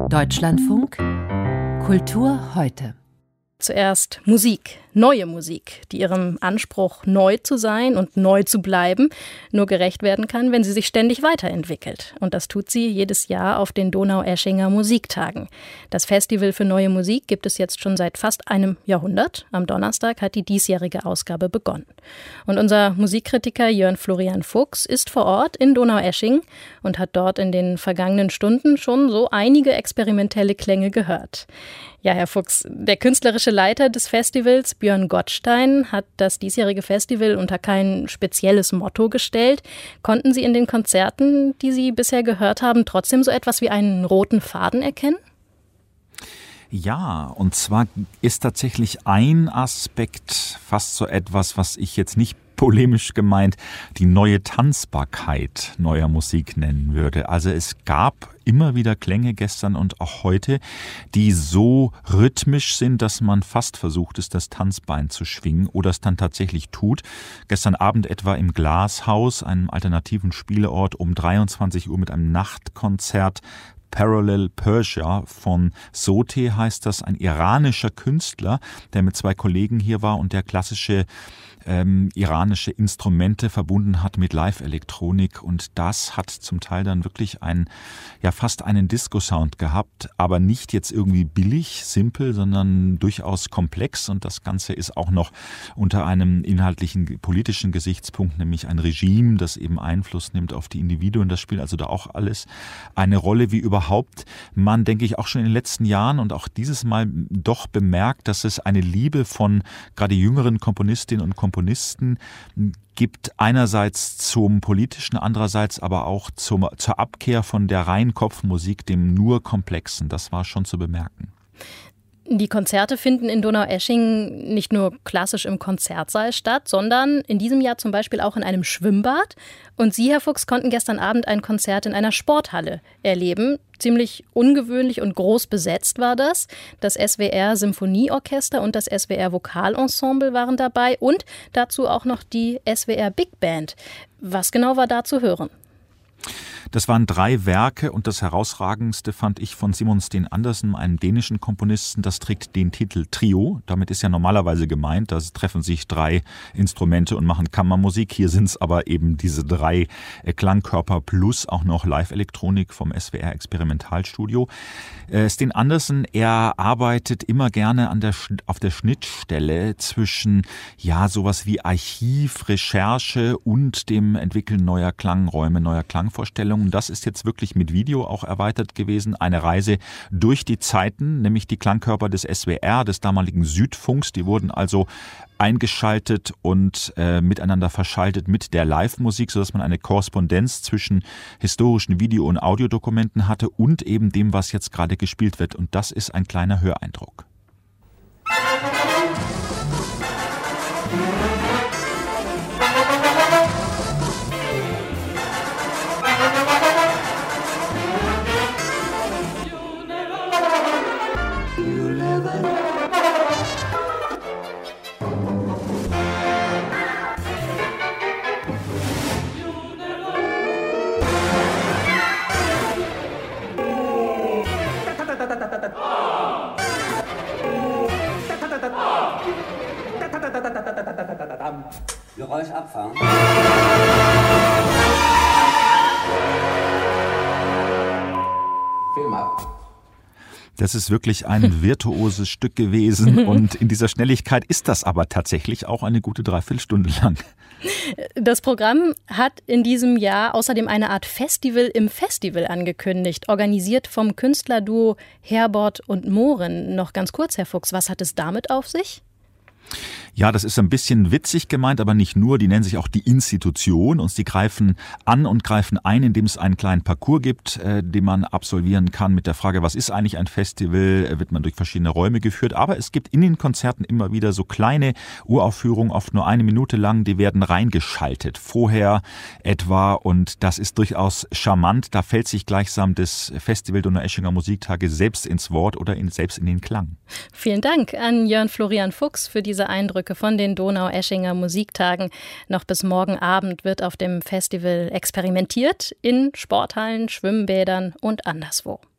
Deutschlandfunk Kultur heute. Zuerst Musik, neue Musik, die ihrem Anspruch, neu zu sein und neu zu bleiben, nur gerecht werden kann, wenn sie sich ständig weiterentwickelt. Und das tut sie jedes Jahr auf den Donaueschinger Musiktagen. Das Festival für neue Musik gibt es jetzt schon seit fast einem Jahrhundert. Am Donnerstag hat die diesjährige Ausgabe begonnen. Und unser Musikkritiker Jörn Florian Fuchs ist vor Ort in Donaueschingen und hat dort in den vergangenen Stunden schon so einige experimentelle Klänge gehört. Ja, Herr Fuchs, der künstlerische Leiter des Festivals, Björn Gottstein, hat das diesjährige Festival unter kein spezielles Motto gestellt. Konnten Sie in den Konzerten, die Sie bisher gehört haben, trotzdem so etwas wie einen roten Faden erkennen? Ja, und zwar ist tatsächlich ein Aspekt fast so etwas, was ich jetzt nicht polemisch gemeint die neue Tanzbarkeit neuer Musik nennen würde. Also es gab immer wieder Klänge gestern und auch heute, die so rhythmisch sind, dass man fast versucht ist, das Tanzbein zu schwingen oder es dann tatsächlich tut. Gestern Abend etwa im Glashaus, einem alternativen Spieleort, um 23 Uhr mit einem Nachtkonzert. Parallel Persia von Sote heißt das, ein iranischer Künstler, der mit zwei Kollegen hier war und der klassische iranische Instrumente verbunden hat mit Live-Elektronik, und das hat zum Teil dann wirklich fast einen Disco-Sound gehabt, aber nicht jetzt irgendwie billig, simpel, sondern durchaus komplex, und das Ganze ist auch noch unter einem inhaltlichen, politischen Gesichtspunkt, nämlich ein Regime, das eben Einfluss nimmt auf die Individuen. Das spielt also da auch alles eine Rolle, wie überhaupt man, denke ich, auch schon in den letzten Jahren und auch dieses Mal doch bemerkt, dass es eine Liebe von gerade jüngeren Komponistinnen und Komponisten gibt, einerseits zum Politischen, andererseits aber auch zur Abkehr von der reinen Kopfmusik, dem nur Komplexen. Das war schon zu bemerken. Die Konzerte finden in Donaueschingen nicht nur klassisch im Konzertsaal statt, sondern in diesem Jahr zum Beispiel auch in einem Schwimmbad. Und Sie, Herr Fuchs, konnten gestern Abend ein Konzert in einer Sporthalle erleben. Ziemlich ungewöhnlich und groß besetzt war das. Das SWR Symphonieorchester und das SWR Vokalensemble waren dabei und dazu auch noch die SWR Big Band. Was genau war da zu hören? Das waren 3 Werke und das herausragendste fand ich von Simon Sten Andersen, einem dänischen Komponisten. Das trägt den Titel Trio. Damit ist ja normalerweise gemeint, da treffen sich 3 Instrumente und machen Kammermusik. Hier sind es aber eben diese 3 Klangkörper plus auch noch Live-Elektronik vom SWR Experimentalstudio. Sten Andersen, er arbeitet immer gerne auf der Schnittstelle zwischen sowas wie Archiv, Recherche und dem Entwickeln neuer Klangräume, neuer Klangvorstellungen. Das ist jetzt wirklich mit Video auch erweitert gewesen. Eine Reise durch die Zeiten, nämlich die Klangkörper des SWR, des damaligen Südfunks. Die wurden also eingeschaltet und miteinander verschaltet mit der Live-Musik, sodass man eine Korrespondenz zwischen historischen Video- und Audiodokumenten hatte und eben dem, was jetzt gerade gespielt wird. Und das ist ein kleiner Höreindruck. Geräusch abfahren. Film ab. Das ist wirklich ein virtuoses Stück gewesen und in dieser Schnelligkeit ist das aber tatsächlich auch eine gute Dreiviertelstunde lang. Das Programm hat in diesem Jahr außerdem eine Art Festival im Festival angekündigt, organisiert vom Künstlerduo Herbert und Mohren. Noch ganz kurz, Herr Fuchs, was hat es damit auf sich? Ja, das ist ein bisschen witzig gemeint, aber nicht nur. Die nennen sich auch die Institution und sie greifen an und greifen ein, indem es einen kleinen Parcours gibt, den man absolvieren kann mit der Frage, was ist eigentlich ein Festival? Wird man durch verschiedene Räume geführt. Aber es gibt in den Konzerten immer wieder so kleine Uraufführungen, oft nur 1 Minute lang, die werden reingeschaltet. Vorher etwa, und das ist durchaus charmant. Da fällt sich gleichsam das Festival Donaueschinger Musiktage selbst ins Wort oder selbst in den Klang. Vielen Dank an Jörn Florian Fuchs für diese Eindrücke von den Donaueschinger Musiktagen. Noch bis morgen Abend wird auf dem Festival experimentiert in Sporthallen, Schwimmbädern und anderswo.